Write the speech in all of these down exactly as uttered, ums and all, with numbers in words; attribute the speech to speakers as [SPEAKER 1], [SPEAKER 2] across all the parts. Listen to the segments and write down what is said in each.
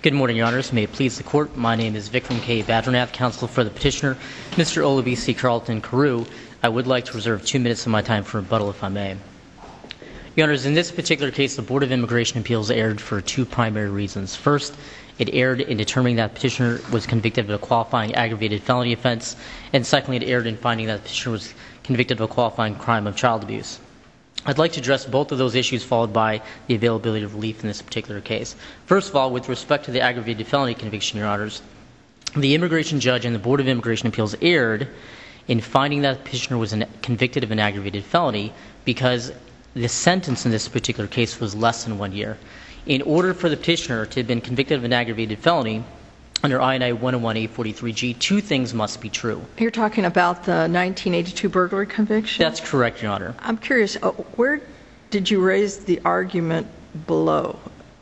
[SPEAKER 1] Good morning, Your Honors. May it please the Court, my name is Vikram K. Badranath, counsel for the petitioner, Mister Olabisi Carlton Carew. I would like to reserve two minutes of my time for rebuttal, if I may. Your Honors, in this particular case, the Board of Immigration Appeals erred for two primary reasons. First, it erred in determining that the petitioner was convicted of a qualifying aggravated felony offense, and secondly, it erred in finding that the petitioner was convicted of a qualifying crime of child abuse. I'd like to address both of those issues, followed by the availability of relief in this particular case. First of all, with respect to the aggravated felony conviction, Your Honors, the immigration judge and the Board of Immigration Appeals erred in finding that the petitioner was an, convicted of an aggravated felony because the sentence in this particular case was less than one year. In order for the petitioner to have been convicted of an aggravated felony, under I N A one oh one A forty-three G, two things must be true.
[SPEAKER 2] You're talking about the nineteen eighty-two burglary conviction?
[SPEAKER 1] That's correct, Your Honor.
[SPEAKER 2] I'm curious, uh, where did you raise the argument below?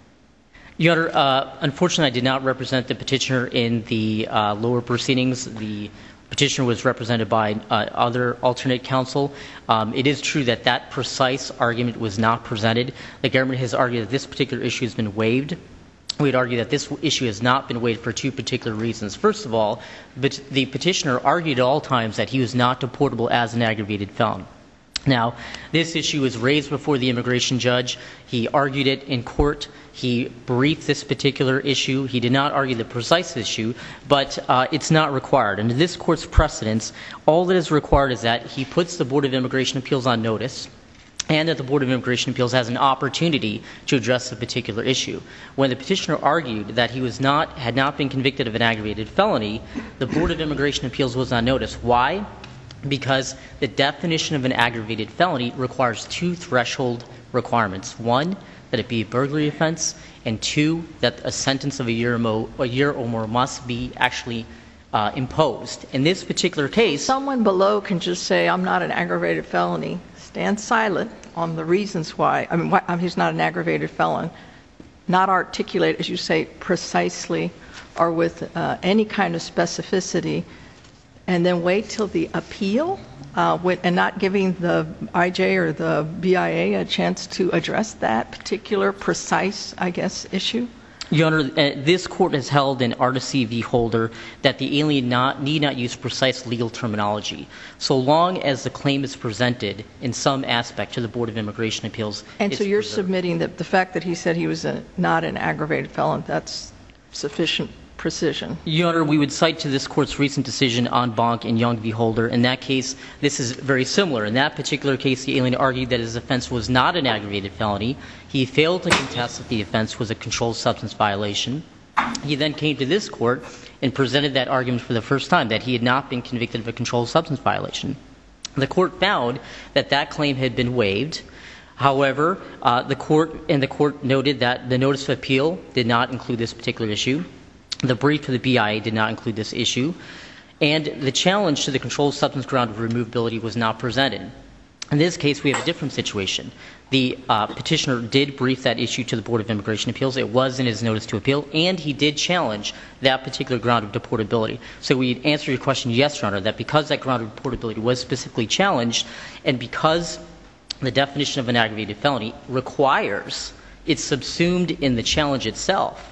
[SPEAKER 1] Your Honor, uh, unfortunately, I did not represent the petitioner in the uh, lower proceedings. The petitioner was represented by uh, other alternate counsel. Um, it is true that that precise argument was not presented. The government has argued that this particular issue has been waived. We'd argue that this issue has not been waived for two particular reasons. First of all, the petitioner argued at all times that he was not deportable as an aggravated felon. Now, this issue was raised before the immigration judge. He argued it in court. He briefed this particular issue. He did not argue the precise issue, but uh, it's not required. Under this court's precedence, all that is required is that he puts the Board of Immigration Appeals on notice, and that the Board of Immigration Appeals has an opportunity to address the particular issue. When the petitioner argued that he was not, had not been convicted of an aggravated felony, the Board of Immigration Appeals was on notice. Why? Because the definition of an aggravated felony requires two threshold requirements. One, that it be a burglary offense, and two, that a sentence of a year or more, a year or more must be actually uh, imposed. In this particular case,
[SPEAKER 2] someone below can just say, I'm not an aggravated felony, stand silent on the reasons why. I mean, why, I mean, he's not an aggravated felon, not articulate, as you say, precisely or with uh, any kind of specificity, and then wait till the appeal uh, with, and not giving the I J or the B I A a chance to address that particular precise, I guess, issue?
[SPEAKER 1] Your Honor, uh, this court has held in Artisy v. Holder that the alien not, need not use precise legal terminology, so long as the claim is presented in some aspect to the Board of Immigration Appeals.
[SPEAKER 2] And so you're
[SPEAKER 1] preserved.
[SPEAKER 2] submitting that the fact that he said he was a, not an aggravated felon, that's sufficient precision?
[SPEAKER 1] Your Honor, we would cite to this court's recent decision en banc in Young v. Holder. In that case, this is very similar. In that particular case, the alien argued that his offense was not an aggravated felony. He failed to contest that the offense was a controlled substance violation. He then came to this court and presented that argument for the first time, that he had not been convicted of a controlled substance violation. The court found that that claim had been waived. However, uh, the court and the court noted that the notice of appeal did not include this particular issue. The brief to the B I A did not include this issue, and the challenge to the controlled substance ground of removability was not presented. In this case, we have a different situation. The uh, petitioner did brief that issue to the Board of Immigration Appeals. It was in his notice to appeal, and he did challenge that particular ground of deportability. So we answer your question, yes, Your Honor, that because that ground of deportability was specifically challenged, and because the definition of an aggravated felony requires, it's subsumed in the challenge itself,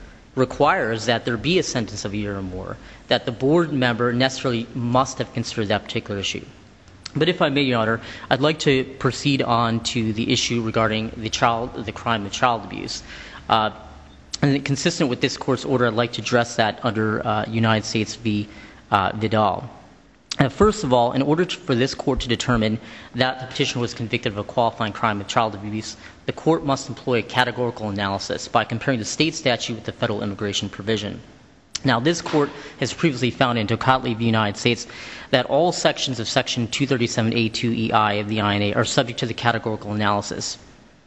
[SPEAKER 1] requires that there be a sentence of a year or more, that the board member necessarily must have considered that particular issue. But if I may, Your Honor, I'd like to proceed on to the issue regarding the child, the crime of child abuse. Uh, and consistent with this court's order, I'd like to address that under uh, United States v. Uh, Vidal. Uh, first of all, in order to, for this court to determine that the petitioner was convicted of a qualifying crime of child abuse, the court must employ a categorical analysis by comparing the state statute with the federal immigration provision. Now, this court has previously found in Tocatli v. United States that all sections of Section two thirty-seven A two E I of the I N A are subject to the categorical analysis.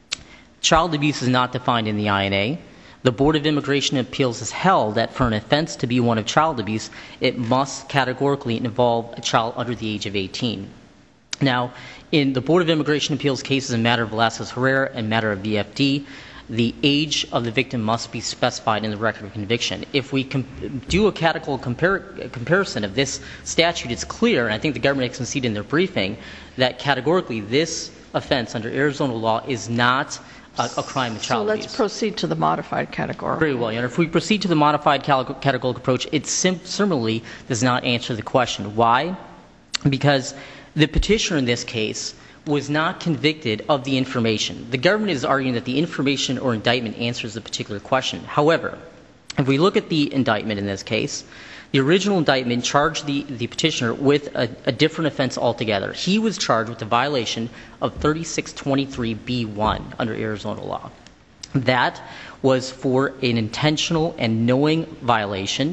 [SPEAKER 1] Child abuse is not defined in the I N A. The Board of Immigration Appeals has held that for an offense to be one of child abuse, it must categorically involve a child under the age of eighteen. Now, in the Board of Immigration Appeals cases in matter of Velazquez-Herrera and matter of V F D, the age of the victim must be specified in the record of conviction. If we com- do a categorical compar- comparison of this statute, it's clear, and I think the government has conceded in their briefing, that categorically this offense under Arizona law is not a, a crime of
[SPEAKER 2] So
[SPEAKER 1] child
[SPEAKER 2] let's
[SPEAKER 1] abuse.
[SPEAKER 2] proceed to the modified categorical.
[SPEAKER 1] Very well, Your Honor. If we proceed to the modified cal- categorical approach, it sim- similarly does not answer the question. Why? Because the petitioner in this case was not convicted of the information. The government is arguing that the information or indictment answers the particular question. However, if we look at the indictment in this case, the original indictment charged the, the petitioner with a, a different offense altogether. He was charged with the violation of thirty-six twenty-three B one under Arizona law. That was for an intentional and knowing violation.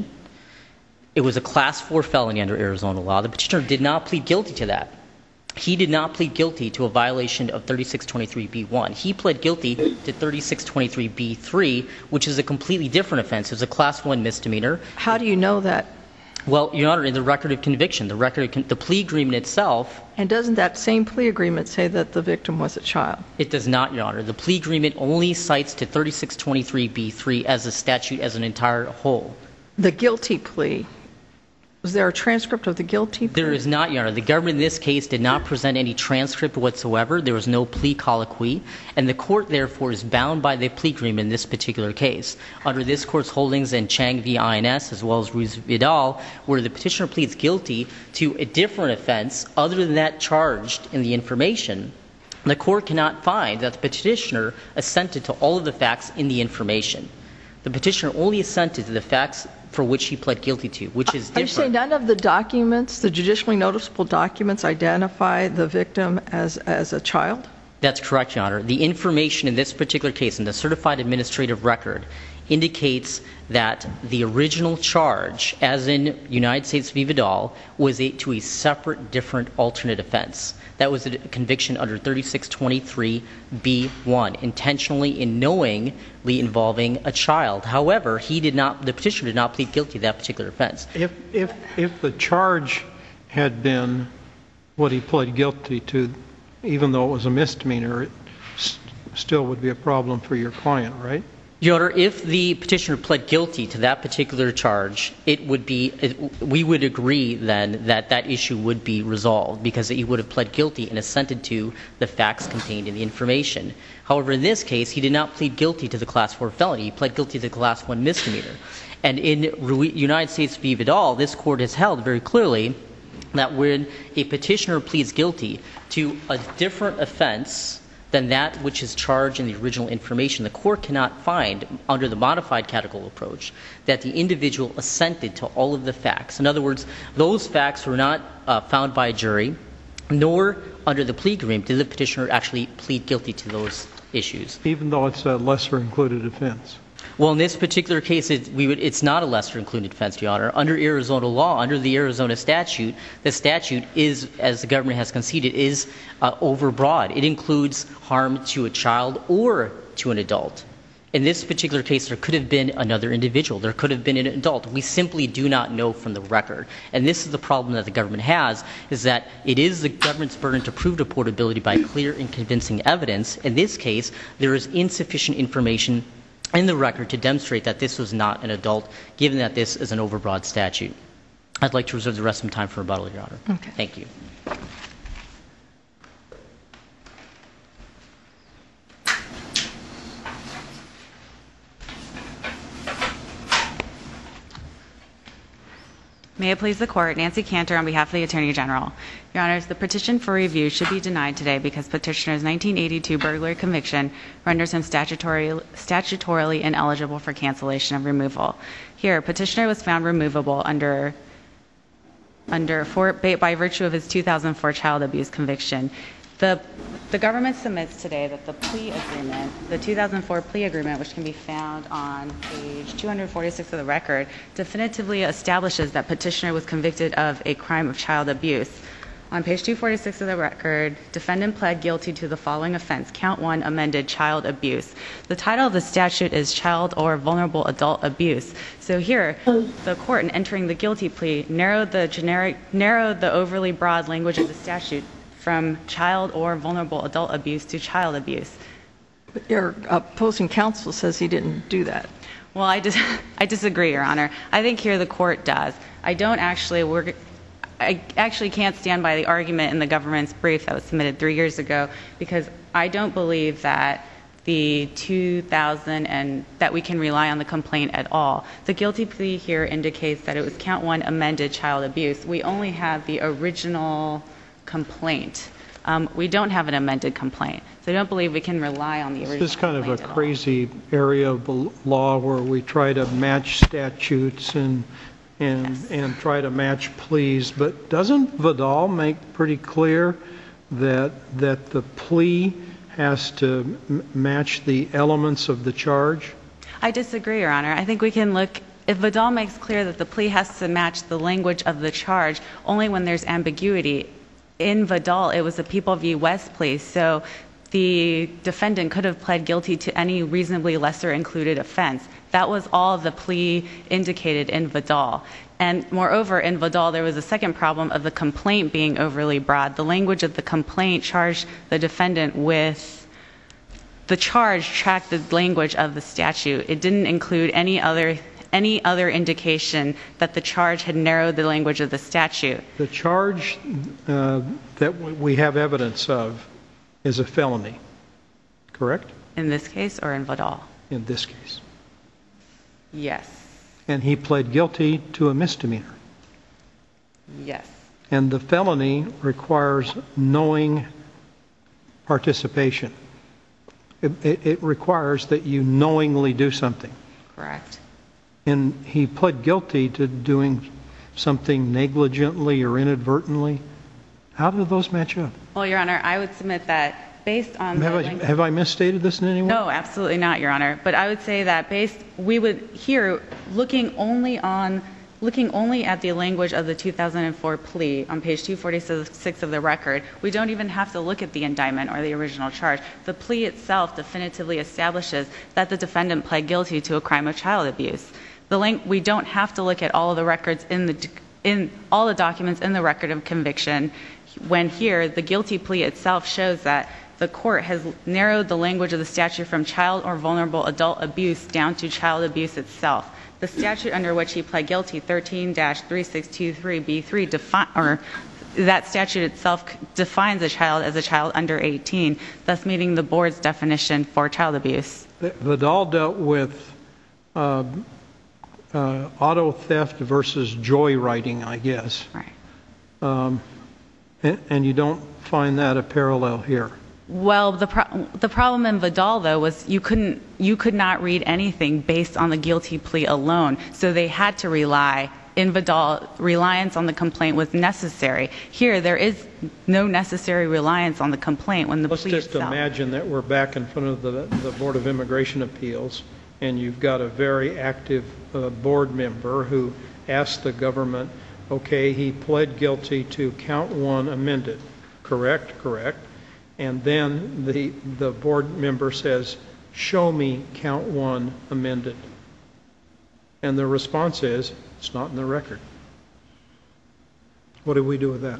[SPEAKER 1] It was a class four felony under Arizona law. The petitioner did not plead guilty to that. He did not plead guilty to a violation of thirty-six twenty-three B one. He pled guilty to thirty-six twenty-three B three, which is a completely different offense. It was a class one misdemeanor.
[SPEAKER 2] How do you know that?
[SPEAKER 1] Well, Your Honor, in the record of conviction, the record of con- the plea agreement itself,
[SPEAKER 2] And doesn't that same plea agreement say that the victim was a child?
[SPEAKER 1] it does not, Your Honor. The plea agreement only cites to thirty-six twenty-three B three as a statute as an entire whole.
[SPEAKER 2] The guilty plea, was there a transcript of the guilty plea?
[SPEAKER 1] There is not, Your Honor. The government in this case did not present any transcript whatsoever. There was no plea colloquy, and the court, therefore, is bound by the plea agreement in this particular case. Under this court's holdings in Chang v. I N S, as well as Ruiz-Vidal, where the petitioner pleads guilty to a different offense other than that charged in the information, the court cannot find that the petitioner assented to all of the facts in the information. The petitioner only assented to the facts for which he pled guilty to, which is different.
[SPEAKER 2] Are you saying none of the documents, the judicially noticeable documents, identify the victim as, as a child?
[SPEAKER 1] That's correct, Your Honor. The information in this particular case, in the certified administrative record, indicates that the original charge, as in United States v. Vidal, was a, to a separate, different, alternate offense. That was a conviction under thirty-six twenty-three B one, intentionally and knowingly involving a child. However, he did not, the petitioner did not plead guilty to that particular offense.
[SPEAKER 3] If, if, if the charge had been what he pled guilty to, even though it was a misdemeanor, it st- still would be a problem for your client, right?
[SPEAKER 1] Your Honor, if the petitioner pled guilty to that particular charge, it would be, it, we would agree then that that issue would be resolved because he would have pled guilty and assented to the facts contained in the information. However, in this case, he did not plead guilty to the class four felony. He pled guilty to the class one misdemeanor. And in United States v. Vidal, this court has held very clearly that when a petitioner pleads guilty to a different offense than that which is charged in the original information, the court cannot find, under the modified categorical approach, that the individual assented to all of the facts. In other words, those facts were not uh, found by a jury, nor under the plea agreement did the petitioner actually plead guilty to those issues.
[SPEAKER 3] Even though it's a lesser included offense.
[SPEAKER 1] Well, in this particular case, it, we would, it's not a lesser included offense, Your Honor. Under Arizona law, under the Arizona statute, the statute is, as the government has conceded, is uh, overbroad. It includes harm to a child or to an adult. In this particular case, there could have been another individual. There could have been an adult. We simply do not know from the record. And this is the problem that the government has, is that it is the government's burden to prove deportability by clear and convincing evidence. In this case, there is insufficient information in the record to demonstrate that this was not an adult, given that this is an overbroad statute. I'd like to reserve the rest of my time for rebuttal, Your Honor.
[SPEAKER 2] Okay.
[SPEAKER 1] Thank you.
[SPEAKER 4] May it please the Court, Nancy Cantor on behalf of the Attorney General. Your Honors, the petition for review should be denied today because Petitioner's nineteen eighty-two burglary conviction renders him statutory, statutorily ineligible for cancellation of removal. Here, Petitioner was found removable under, under for, by virtue of his two thousand four child abuse conviction. The, the government submits today that the plea agreement, the two thousand four plea agreement, which can be found on page two hundred forty-six of the record, definitively establishes that Petitioner was convicted of a crime of child abuse. On page two forty-six of the record, defendant pled guilty to the following offense, count one, amended child abuse. The title of the statute is child or vulnerable adult abuse. So here, the court, in entering the guilty plea, narrowed the generic, narrowed the overly broad language of the statute from child or vulnerable adult abuse to child abuse.
[SPEAKER 2] But your opposing counsel says he didn't do that.
[SPEAKER 4] Well, I, dis- I disagree, Your Honor. I think here the court does. I don't actually work. I actually can't stand by the argument in the government's brief that was submitted three years ago because I don't believe that the two thousand and that we can rely on the complaint at all. The guilty plea here indicates that it was count one amended child abuse. We only have the original complaint. Um, we don't have an amended complaint. So I don't believe we can rely on the original complaint.
[SPEAKER 3] This is kind of a
[SPEAKER 4] at all.
[SPEAKER 3] crazy area of the law where we try to match statutes and and
[SPEAKER 4] Yes.
[SPEAKER 3] and try to match pleas, but doesn't Vidal make pretty clear that that the plea has to m- match the elements of the charge?
[SPEAKER 4] I disagree, Your Honor. I think we can look, if Vidal makes clear that the plea has to match the language of the charge only when there's ambiguity. In Vidal, it was a People v. West plea, so the defendant could have pled guilty to any reasonably lesser included offense. That was all the plea indicated in Vidal. And moreover, in Vidal, there was a second problem of the complaint being overly broad. The language of the complaint charged the defendant with, the charge tracked the language of the statute. It didn't include any other any other indication that the charge had narrowed the language of the statute.
[SPEAKER 3] The charge uh, that w- we have evidence of is a felony, correct?
[SPEAKER 4] In this case or in Vidal?
[SPEAKER 3] In this case.
[SPEAKER 4] Yes.
[SPEAKER 3] And he pled guilty to a misdemeanor.
[SPEAKER 4] Yes.
[SPEAKER 3] And the felony requires knowing participation. It, it, it requires that you knowingly do something.
[SPEAKER 4] Correct.
[SPEAKER 3] And he pled guilty to doing something negligently or inadvertently. How do those match up?
[SPEAKER 4] Well, Your Honor, I would submit that based on
[SPEAKER 3] Have
[SPEAKER 4] the
[SPEAKER 3] I,
[SPEAKER 4] language-
[SPEAKER 3] have I misstated this in any way?
[SPEAKER 4] No, absolutely not, Your Honor. But I would say that based, we would here, looking only on, looking only at the language of the two thousand four plea on page two forty-six of the record, we don't even have to look at the indictment or the original charge. The plea itself definitively establishes that the defendant pled guilty to a crime of child abuse. The link, we don't have to look at all of the records in the, in all the documents in the record of conviction, when here the guilty plea itself shows that the court has narrowed the language of the statute from child or vulnerable adult abuse down to child abuse itself. The statute under which he pled guilty, thirteen dash three six two three B three, defi- or that statute itself defines a child as a child under eighteen, thus meeting the board's definition for child abuse.
[SPEAKER 3] Vidal dealt with uh, uh, auto theft versus joyriding, I guess.
[SPEAKER 4] Right.
[SPEAKER 3] Um, and, and you don't find that a parallel here.
[SPEAKER 4] Well, the pro- the problem in Vidal, though, was you couldn't you could not read anything based on the guilty plea alone. So they had to rely, in Vidal, reliance on the complaint was necessary. Here, there is no necessary reliance on the complaint when the
[SPEAKER 3] Let's
[SPEAKER 4] plea
[SPEAKER 3] just
[SPEAKER 4] itself.
[SPEAKER 3] imagine that we're back in front of the, the Board of Immigration Appeals, and you've got a very active uh, board member who asked the government, okay, he pled guilty to count one amended, correct, correct. And then the, the board member says, show me count one amended. And the response is, it's not in the record. What do we do with that?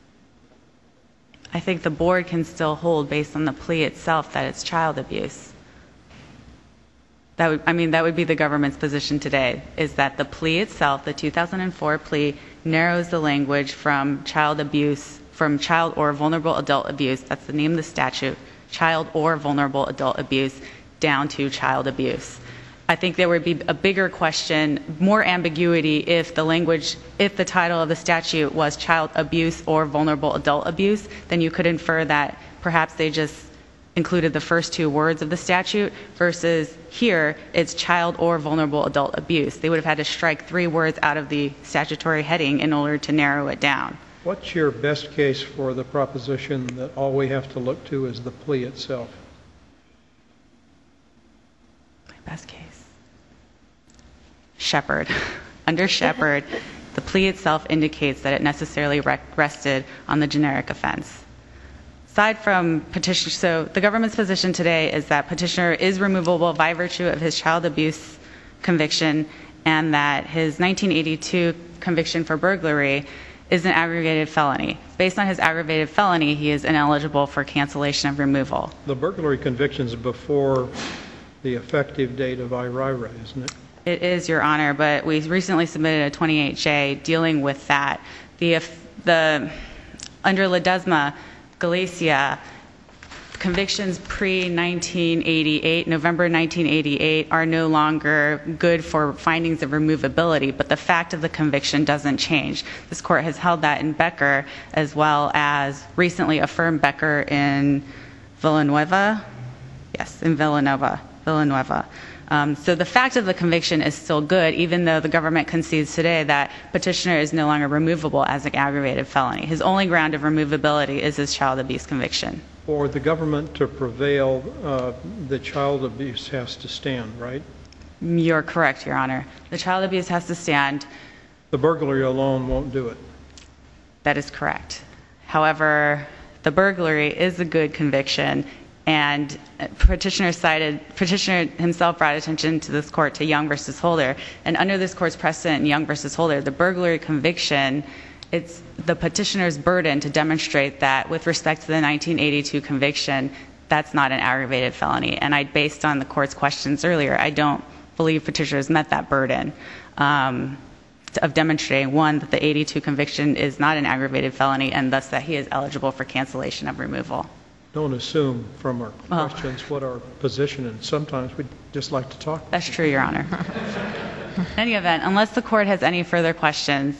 [SPEAKER 4] I think the board can still hold, based on the plea itself, that it's child abuse. That would, I mean, that would be the government's position today, is that the plea itself, the two thousand four plea, narrows the language from child abuse, from child or vulnerable adult abuse, that's the name of the statute, child or vulnerable adult abuse, down to child abuse. I think there would be a bigger question, more ambiguity, if the language, if the title of the statute was child abuse or vulnerable adult abuse, then you could infer that perhaps they just included the first two words of the statute, versus here it's child or vulnerable adult abuse. They would have had to strike three words out of the statutory heading in order to narrow it down.
[SPEAKER 3] What's your best case for the proposition that all we have to look to is the plea itself?
[SPEAKER 4] My best case. Shepard. Under Shepard, the plea itself indicates that it necessarily rested on the generic offense. Aside from petitioner, so the government's position today is that petitioner is removable by virtue of his child abuse conviction, and that his nineteen eighty-two conviction for burglary is an aggravated felony. Based on his aggravated felony, he is ineligible for cancellation of removal.
[SPEAKER 3] The burglary conviction is before the effective date of I R I R A, isn't it?
[SPEAKER 4] It is, Your Honor, but we recently submitted a twenty-eight J dealing with that. The, the, under Ledesma, Galicia, convictions pre nineteen eighty-eight, November nineteen eighty-eight, are no longer good for findings of removability, but the fact of the conviction doesn't change. This court has held that in Becker, as well as recently affirmed Becker in Villanueva. Yes, in Villanova, Villanueva. Um, so the fact of the conviction is still good, even though the government concedes today that petitioner is no longer removable as an aggravated felony. His only ground of removability is his child abuse conviction.
[SPEAKER 3] For the government to prevail, uh, the child abuse has to stand, right?
[SPEAKER 4] You're correct, Your Honor. The child abuse has to stand.
[SPEAKER 3] The burglary alone won't do it.
[SPEAKER 4] That is correct. However, the burglary is a good conviction, and petitioner cited, petitioner himself brought attention to this court to Young versus Holder, and under this court's precedent in Young versus Holder, the burglary conviction, it's the petitioner's burden to demonstrate that with respect to the nineteen eighty-two conviction, that's not an aggravated felony. And I, based on the court's questions earlier, I don't believe petitioners met that burden um, of demonstrating, one, that the eighty-two conviction is not an aggravated felony, and thus that he is eligible for cancellation of removal.
[SPEAKER 3] Don't assume from our
[SPEAKER 4] Well,
[SPEAKER 3] questions what our position, and sometimes we'd just like to talk.
[SPEAKER 4] That's true, Your Honor. In any event, unless the court has any further questions.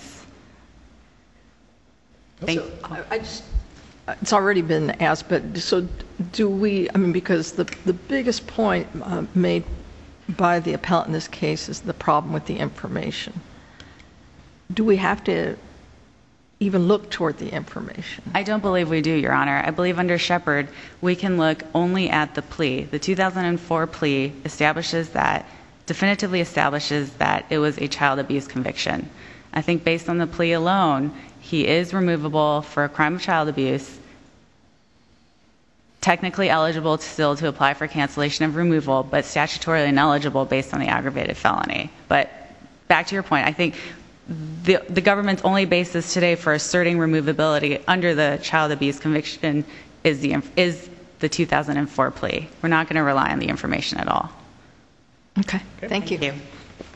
[SPEAKER 4] Thank
[SPEAKER 2] I I just, it's already been asked, but so do we, I mean, because the, the biggest point uh, made by the appellant in this case is the problem with the information. Do we have to even look toward the information?
[SPEAKER 4] I don't believe we do, Your Honor. I believe under Shepard, we can look only at the plea. The two thousand four plea establishes that, definitively establishes that it was a child abuse conviction. I think based on the plea alone, he is removable for a crime of child abuse, technically eligible to still to apply for cancellation of removal, but statutorily ineligible based on the aggravated felony. But back to your point, I think the, the government's only basis today for asserting removability under the child abuse conviction is the, is the two thousand four plea. We're not going to rely on the information at all.
[SPEAKER 2] Okay, thank you.
[SPEAKER 4] Thank you.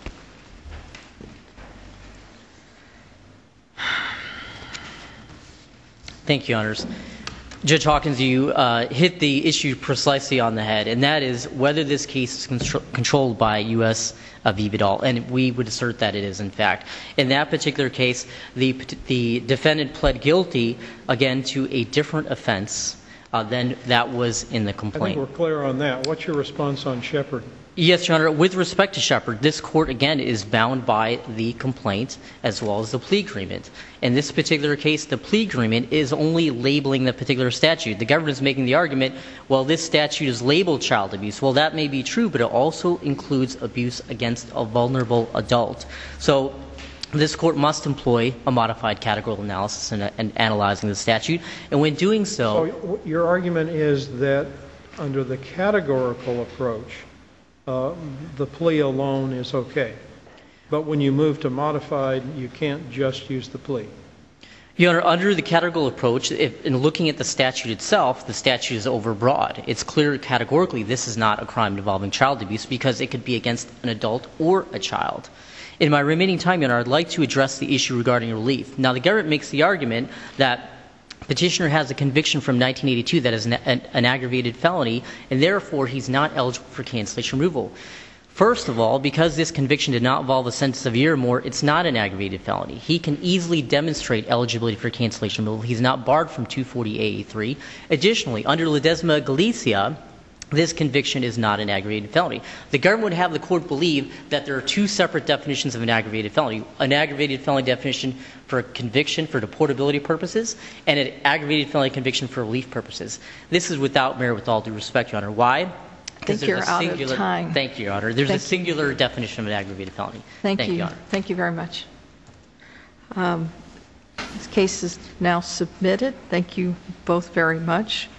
[SPEAKER 1] Thank you, Your Honors. Judge Hawkins, you uh, hit the issue precisely on the head, and that is whether this case is contro- controlled by U S Uh, v. Vidal, and we would assert that it is, in fact. In that particular case, the, the defendant pled guilty, again, to a different offense uh, than that was in the complaint.
[SPEAKER 3] I think we're clear on that. What's your response on Shepard?
[SPEAKER 1] Yes, Your Honor. With respect to Shepard, this court, again, is bound by the complaint as well as the plea agreement. In this particular case, the plea agreement is only labeling the particular statute. The government is making the argument, well, this statute is labeled child abuse. Well, that may be true, but it also includes abuse against a vulnerable adult. So this court must employ a modified categorical analysis in, in analyzing the statute. And when doing so...
[SPEAKER 3] So your argument is that under the categorical approach, Uh, the plea alone is okay. But when you move to modified, you can't just use the plea.
[SPEAKER 1] Your Honor, under the categorical approach, if, in looking at the statute itself, the statute is overbroad. It's clear categorically this is not a crime involving child abuse because it could be against an adult or a child. In my remaining time, Your Honor, I'd like to address the issue regarding relief. Now, the government makes the argument that petitioner has a conviction from nineteen eighty-two that is an, an, an aggravated felony, and therefore he's not eligible for cancellation removal. First of all, because this conviction did not involve a sentence of a year or more, it's not an aggravated felony. He can easily demonstrate eligibility for cancellation removal. He's not barred from two forty A A three. Additionally, under Ledesma Galicia, this conviction is not an aggravated felony. The government would have the court believe that there are two separate definitions of an aggravated felony. An aggravated felony definition for conviction for deportability purposes and an aggravated felony conviction for relief purposes. This is without merit, with all due respect, Your Honor. Why?
[SPEAKER 2] I think you're out of time.
[SPEAKER 1] Thank you, Your Honor. There's
[SPEAKER 2] Thank
[SPEAKER 1] a singular you. definition of an aggravated felony.
[SPEAKER 2] Thank,
[SPEAKER 1] Thank
[SPEAKER 2] you.
[SPEAKER 1] you, Your Honor.
[SPEAKER 2] Thank you very much. Um, this case is now submitted. Thank you both very much.